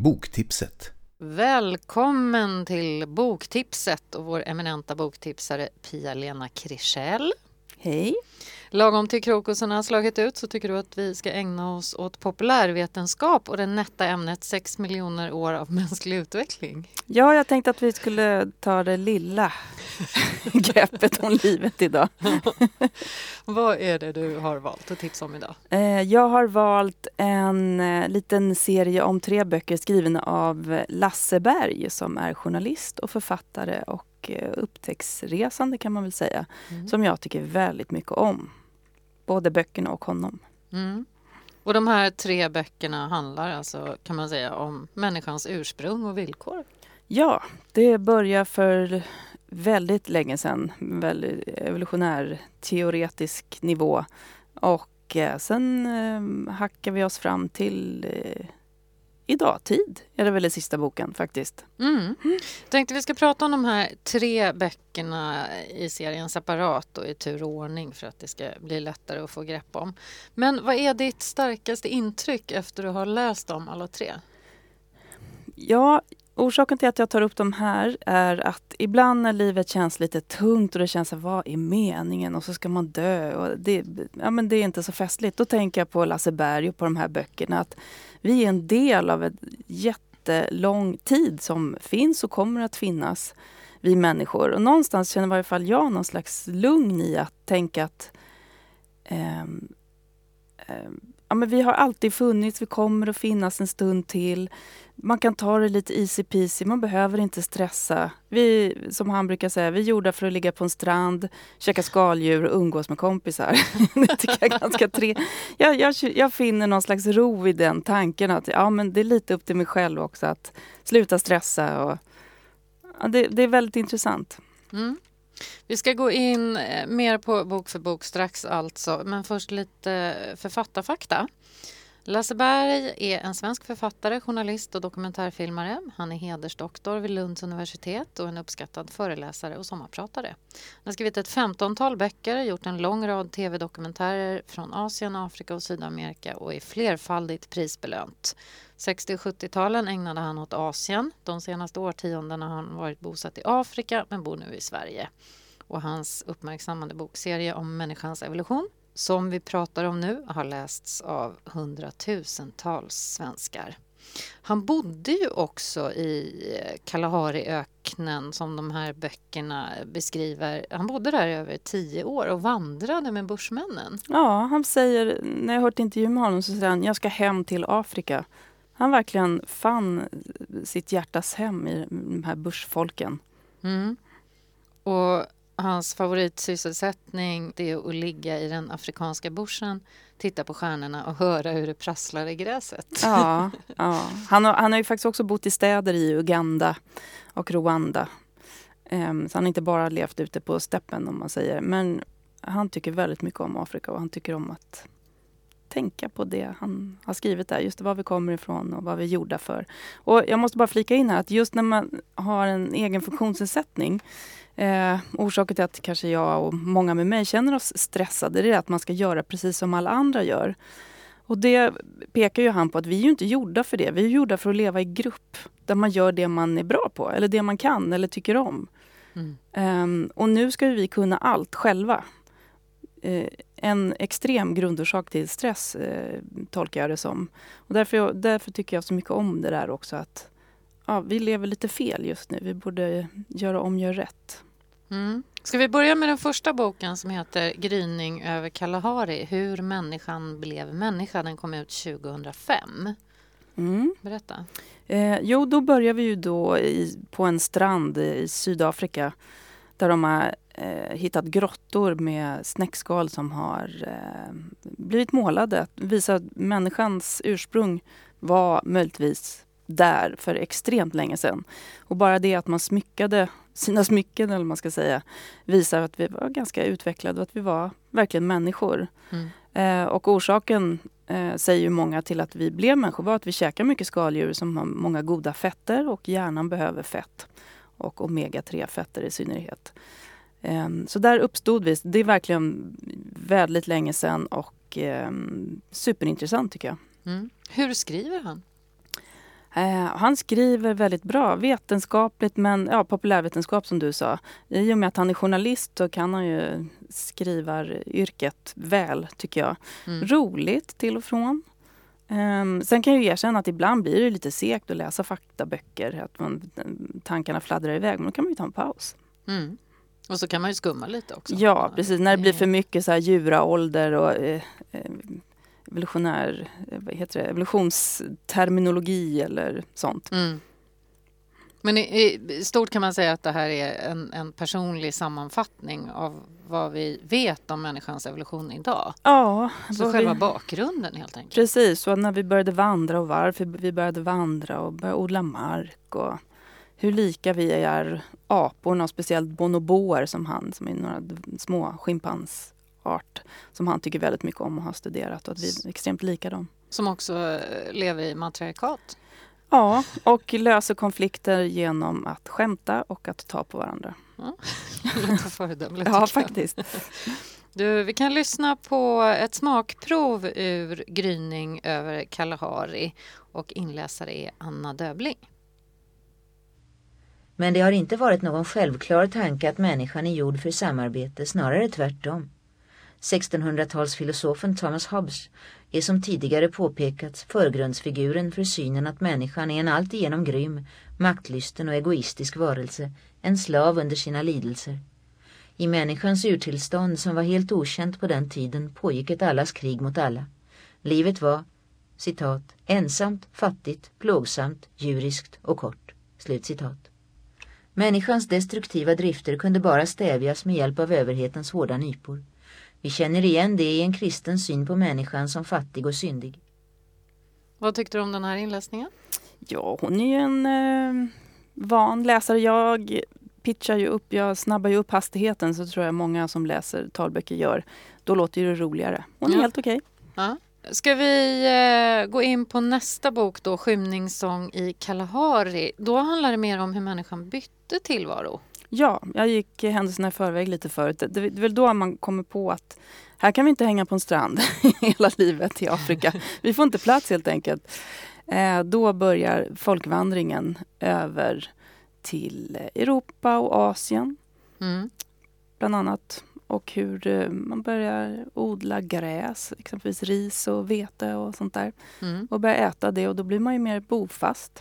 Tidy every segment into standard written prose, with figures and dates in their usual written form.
boktipset. Välkommen till boktipset och vår eminenta boktipsare Pia-Lena Krischell. Hej. Lagom till krokusarna har slagit ut så tycker du att vi ska ägna oss åt populärvetenskap och det nätta ämnet 6 miljoner år av mänsklig utveckling. Ja, jag tänkte att vi skulle ta det lilla greppet om livet idag. Vad är det du har valt att tipsa om idag? Jag har valt en liten serie om 3 böcker skrivna av Lasse Berg som är journalist och författare och upptäcktsresande kan man väl säga. Som jag tycker väldigt mycket om. Både böckerna och honom. Mm. Och de här 3 böckerna handlar alltså, kan man säga, om människans ursprung och villkor. Ja, det börjar för väldigt länge sedan. Väldigt evolutionär teoretisk nivå. Och sen hackar vi oss fram till idag tid. Är det väl den sista boken faktiskt. Jag tänkte vi ska prata om de här 3 böckerna i serien separat och i tur och ordning för att det ska bli lättare att få grepp om. Men vad är ditt starkaste intryck efter att ha läst dem alla 3? Ja, orsaken till att jag tar upp dem här är att ibland när livet känns lite tungt och det känns att vad är meningen och så ska man dö och det är inte så festligt. Då tänker jag på Lasse Berg och på de här böckerna att vi är en del av en jättelång tid som finns och kommer att finnas, vi människor. Och någonstans känner i varje fall jag någon slags lugn i att tänka att men vi har alltid funnits, vi kommer att finnas en stund till. Man kan ta det lite easy peasy, man behöver inte stressa. Vi, som han brukar säga, vi är gjorda för att ligga på en strand, käka skaldjur och umgås med kompisar. Det tycker jag är ganska jag finner någon slags ro i den tanken att men det är lite upp till mig själv också att sluta stressa. Och, det är väldigt intressant. Vi ska gå in mer på bok för bok strax alltså, men först lite författarfakta. Lasse Berg är en svensk författare, journalist och dokumentärfilmare. Han är hedersdoktor vid Lunds universitet och en uppskattad föreläsare och sommarpratare. Han har skrivit ett 15-tal böcker, gjort en lång rad tv-dokumentärer från Asien, Afrika och Sydamerika och är flerfaldigt prisbelönt. 60- och 70-talen ägnade han åt Asien. De senaste årtiondena har han varit bosatt i Afrika men bor nu i Sverige. Och hans uppmärksammade bokserie om människans evolution, som vi pratar om nu, har lästs av hundratusentals svenskar. Han bodde ju också i Kalahariöknen som de här böckerna beskriver. Han bodde där i över 10 år och vandrade med bushmännen. Ja, han säger, när jag hört intervju med honom så säger han, jag ska hem till Afrika. Han verkligen fann sitt hjärtas hem i de här bushfolken. Och hans favoritsysselsättning är att ligga i den afrikanska bushen, titta på stjärnorna och höra hur det prasslar i gräset. Ja. Han har ju faktiskt också bott i städer i Uganda och Rwanda. Så han har inte bara levt ute på steppen om man säger. Men han tycker väldigt mycket om Afrika och han tycker om att tänka på det han har skrivit där. Just var vi kommer ifrån och vad vi är gjorda för. Och jag måste bara flika in här att just när man har en egen funktionsnedsättning, orsaken till att kanske jag och många med mig känner oss stressade, det är att man ska göra precis som alla andra gör. Och det pekar ju han på att vi är ju inte gjorda för det. Vi är gjorda för att leva i grupp där man gör det man är bra på eller det man kan eller tycker om. Och nu ska vi kunna allt själva. En extrem grundorsak till stress tolkar jag det som. Och därför tycker jag så mycket om det där också att vi lever lite fel just nu. Vi borde göra om, gör rätt. Ska vi börja med den första boken som heter Gryning över Kalahari, hur människan blev människa. Den kom ut 2005. Berätta. Då börjar vi ju då på en strand i Sydafrika där de har hittat grottor med snäckskal som har blivit målade. Att visa att människans ursprung var möjligtvis där för extremt länge sedan. Och bara det att man smyckade sina smycken, eller man ska säga, visar att vi var ganska utvecklade och att vi var verkligen människor. Och orsaken säger ju många till att vi blev människor var att vi käkar mycket skaldjur som har många goda fetter och hjärnan behöver fett. Och omega-3-fetter i synnerhet. Så där uppstod vi. Det är verkligen väldigt länge sedan och superintressant tycker jag. Hur skriver han? Han skriver väldigt bra, vetenskapligt men populärvetenskap som du sa. I och med att han är journalist så kan han ju skriva yrket väl tycker jag. Roligt till och från. Sen kan jag ju erkänna att ibland blir det lite segt att läsa faktaböcker. Att tankarna fladdrar iväg, men då kan man ju ta en paus. Och så kan man ju skumma lite också. Ja, precis. När det blir för mycket så här djuraålder och evolutionsterminologi eller sånt. Men i stort kan man säga att det här är en personlig sammanfattning av vad vi vet om människans evolution idag. Ja. Så själva bakgrunden helt enkelt. Precis, så när vi började vandra och varför vi började vandra och började odla mark och hur lika vi är aporna och speciellt bonoboer som är några små schimpansart som han tycker väldigt mycket om och har studerat och att vi är extremt lika dem. Som också lever i matriarkat. Ja, och löser konflikter genom att skämta och att ta på varandra. Ja, det låter föredömligt. Ja, faktiskt. Du, vi kan lyssna på ett smakprov ur Gryning över Kalahari och inläsare är Anna Döbling. Men det har inte varit någon självklar tanke att människan är gjord för samarbete, snarare tvärtom. 1600-talsfilosofen Thomas Hobbes är som tidigare påpekats förgrundsfiguren för synen att människan är en alltigenom grym, maktlysten och egoistisk varelse, en slav under sina lidelser. I människans urtillstånd som var helt okänt på den tiden pågick ett allas krig mot alla. Livet var, citat, ensamt, fattigt, plågsamt, djuriskt och kort, slutcitat. Människans destruktiva drifter kunde bara stävjas med hjälp av överhetens hårda nypor. Vi känner igen det i en kristen syn på människan som fattig och syndig. Vad tyckte du om den här inläsningen? Ja, hon är ju en van läsare. Jag snabbar ju upp hastigheten så tror jag många som läser talböcker gör. Då låter det roligare. Hon är helt okej. Ja. Ska vi gå in på nästa bok då, Skymningssång i Kalahari. Då handlar det mer om hur människan bytte tillvaro. Ja, jag gick händelserna i förväg lite förut. Det är väl då man kommer på att här kan vi inte hänga på en strand hela livet i Afrika. Vi får inte plats helt enkelt. Då börjar folkvandringen över till Europa och Asien. Bland annat. Och hur man börjar odla gräs, exempelvis ris och vete och sånt där. Och börjar äta det och då blir man ju mer bofast.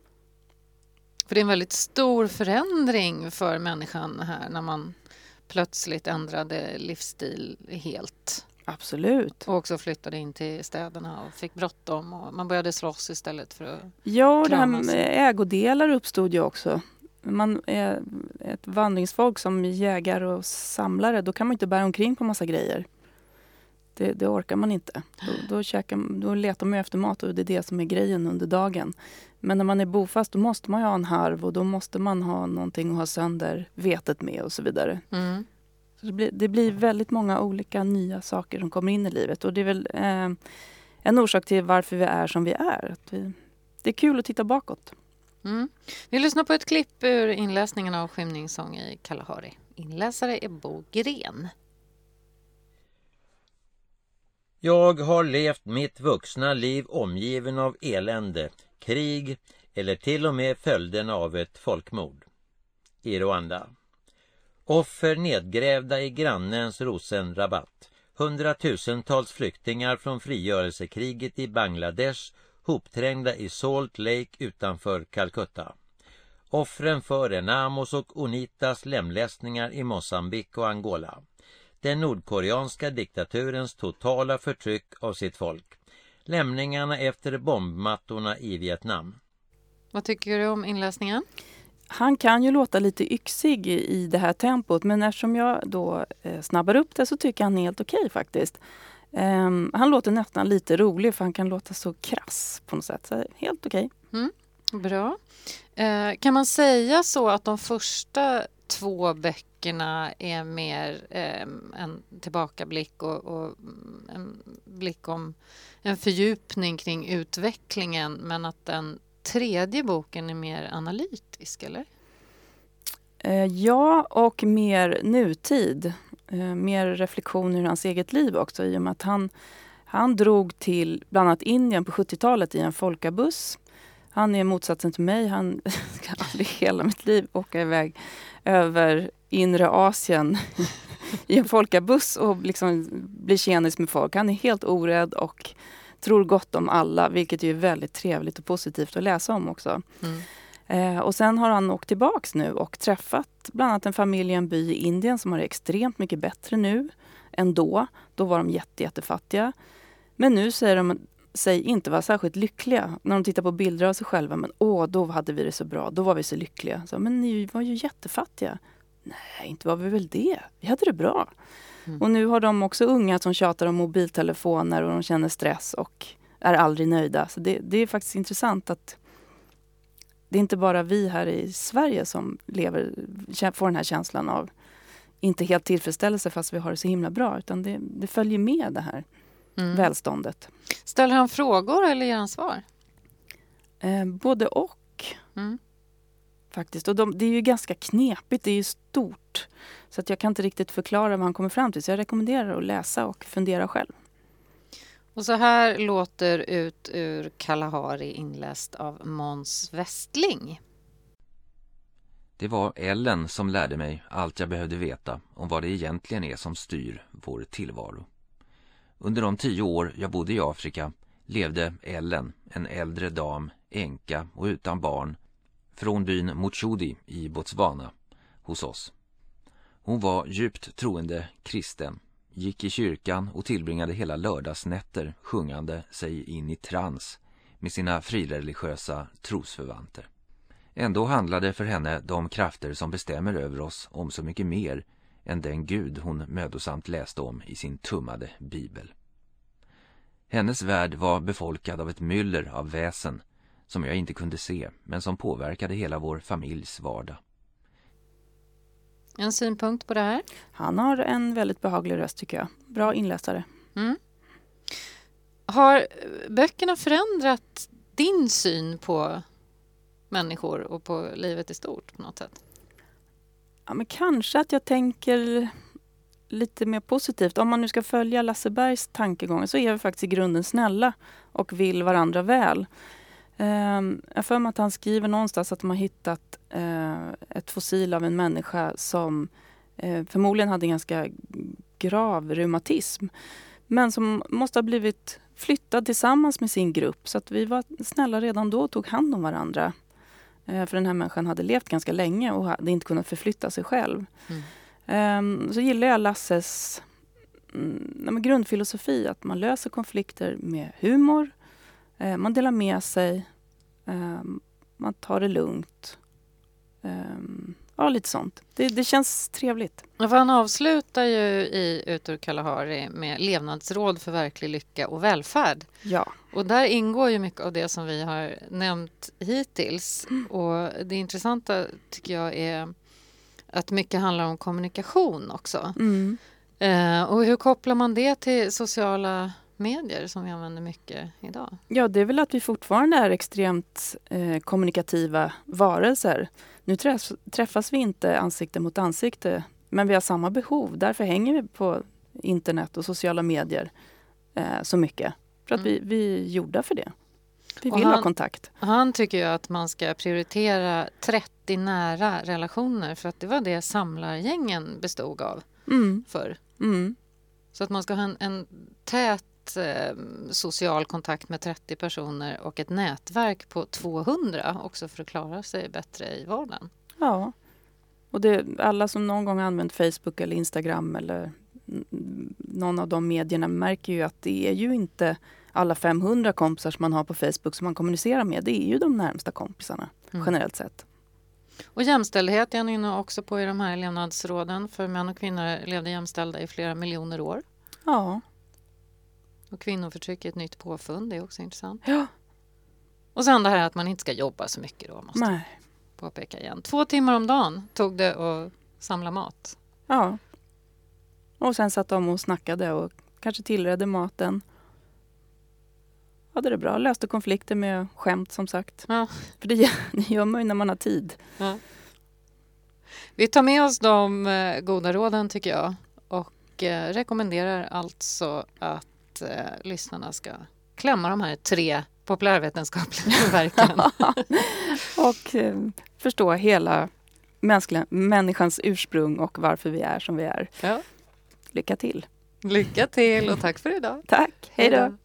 För det är en väldigt stor förändring för människan här när man plötsligt ändrade livsstil helt. Absolut. Och också flyttade in till städerna och fick bråttom och man började slåss istället för att ja, det här med ägodelar uppstod ju också. Man är ett vandringsfolk som jägare och samlare, då kan man inte bära omkring på massa grejer. Det orkar man inte. Då letar man efter mat och det är det som är grejen under dagen. Men när man är bofast då måste man ju ha en harv och då måste man ha någonting att ha sönder vetet med och så vidare. Så det blir väldigt många olika nya saker som kommer in i livet. Och det är väl en orsak till varför vi är som vi är. Det är kul att titta bakåt. Vi lyssnar på ett klipp ur inläsningen av Skymningssång i Kalahari. Inläsare är Bo Gren. Jag har levt mitt vuxna liv omgiven av elände, krig eller till och med följden av ett folkmord. I Rwanda. Offer nedgrävda i grannens rosenrabatt. 100-tusentals flyktingar från frigörelsekriget i Bangladesh hopträngda i Salt Lake utanför Calcutta. Offren för Renamos och Unitas lemlästningar i Mosambik och Angola. Den nordkoreanska diktaturens totala förtryck av sitt folk. Lämningarna efter bombmattorna i Vietnam. Vad tycker du om inläsningen? Han kan ju låta lite yxig i det här tempot, men eftersom jag då snabbar upp det så tycker han helt okej faktiskt. Han låter nästan lite rolig för han kan låta så krass på något sätt. Så helt okej. Bra. Kan man säga så att de första 2 böckerna är mer en tillbakablick och en blick om en fördjupning kring utvecklingen, men att den 3:e boken är mer analytisk, eller? Ja, och mer nutid. Mer reflektioner i hans eget liv också, i och med att han drog till bland annat Indien på 70-talet i en folkabuss Han är motsatsen till mig. Han ska aldrig hela mitt liv åka iväg över inre Asien i en folkabuss och liksom bli tjenis med folk. Han är helt orädd och tror gott om alla, vilket är väldigt trevligt och positivt att läsa om också. Och sen har han åkt tillbaks nu och träffat bland annat en familj i en by i Indien som har det extremt mycket bättre nu än då. Då var de jättefattiga. Men nu säger de sig inte vara särskilt lyckliga. När de tittar på bilder av sig själva. Men då hade vi det så bra. Då var vi så lyckliga. Så, men ni var ju jättefattiga. Nej, inte var vi väl det. Vi hade det bra. Och nu har de också unga som tjatar om mobiltelefoner och de känner stress och är aldrig nöjda. Så det är faktiskt intressant att det är inte bara vi här i Sverige som får den här känslan av inte helt tillfredsställelse fast vi har det så himla bra. Utan det följer med det här välståndet. Ställer han frågor eller ger han svar? Både och. Faktiskt. Och det är ju ganska knepigt. Det är ju stort. Så att jag kan inte riktigt förklara vad han kommer fram till. Så jag rekommenderar att läsa och fundera själv. Och så här låter ut ur Kalahari inläst av Måns Westling. Det var Ellen som lärde mig allt jag behövde veta om vad det egentligen är som styr vår tillvaro. Under de 10 år jag bodde i Afrika levde Ellen, en äldre dam, änka och utan barn, från byn Mochudi i Botswana, hos oss. Hon var djupt troende kristen, gick i kyrkan och tillbringade hela lördagsnätter sjungande sig in i trans med sina frireligiösa trosförvanter. Ändå handlade för henne de krafter som bestämmer över oss om så mycket mer än den Gud hon mödosamt läste om i sin tummade bibel. Hennes värld var befolkad av ett myller av väsen som jag inte kunde se, men som påverkade hela vår familjs vardag. En synpunkt på det här? Han har en väldigt behaglig röst tycker jag. Bra inläsare. Har böckerna förändrat din syn på människor och på livet i stort på något sätt? Ja, men kanske att jag tänker lite mer positivt. Om man nu ska följa Lasse Bergs tankegångar så är vi faktiskt i grunden snälla och vill varandra väl. Jag för mig att han skriver någonstans att de har hittat ett fossil av en människa som förmodligen hade ganska grav reumatism. Men som måste ha blivit flyttad tillsammans med sin grupp. Så att vi var snälla redan då och tog hand om varandra. För den här människan hade levt ganska länge och hade inte kunnat förflytta sig själv. Så gillar jag Lasses grundfilosofi. Att man löser konflikter med humor. Man delar med sig. Man tar det lugnt. Ja, lite sånt. Det känns trevligt. För han avslutar ju i Ut ur Kalahari med levnadsråd för verklig lycka och välfärd. Ja. Och där ingår ju mycket av det som vi har nämnt hittills. Och det intressanta tycker jag är att mycket handlar om kommunikation också. Och hur kopplar man det till sociala medier som vi använder mycket idag? Ja, det är väl att vi fortfarande är extremt kommunikativa varelser. Nu träffas vi inte ansikte mot ansikte, men vi har samma behov. Därför hänger vi på internet och sociala medier så mycket. För att vi är gjorda för det. Vi vill ha kontakt. Han tycker ju att man ska prioritera 30 nära relationer för att det var det samlargängen bestod av förr. Så att man ska ha en tät social kontakt med 30 personer och ett nätverk på 200 också för att klara sig bättre i vardagen. Ja, och alla som någon gång använt Facebook eller Instagram eller någon av de medierna märker ju att det är ju inte alla 500 kompisar som man har på Facebook som man kommunicerar med. Det är ju de närmsta kompisarna generellt sett. Och jämställdhet är han inne också på i de här levnadsråden. För män och kvinnor levde jämställda i flera miljoner år. Ja. Och kvinnoförtryck är ett nytt påfund, det är också intressant. Ja. Och sen det här att man inte ska jobba så mycket då, måste jag påpeka igen. 2 timmar om dagen tog det att samla mat. Ja. Och sen satt de och snackade och kanske tillredde maten. Hade det bra, löste konflikter med skämt som sagt. Ja. För det gör man ju när man har tid. Ja. Vi tar med oss de goda råden tycker jag. Och rekommenderar alltså att lyssnarna ska klämma de här 3 populärvetenskapliga verken. Och förstå hela människans ursprung och varför vi är som vi är. Ja. Lycka till! Lycka till och tack för idag. Tack, hej då!